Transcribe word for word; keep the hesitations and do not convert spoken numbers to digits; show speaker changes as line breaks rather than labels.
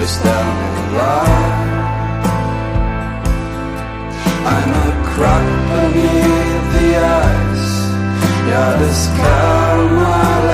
twist down the line. I'm a crack beneath the ice. You're the scar on my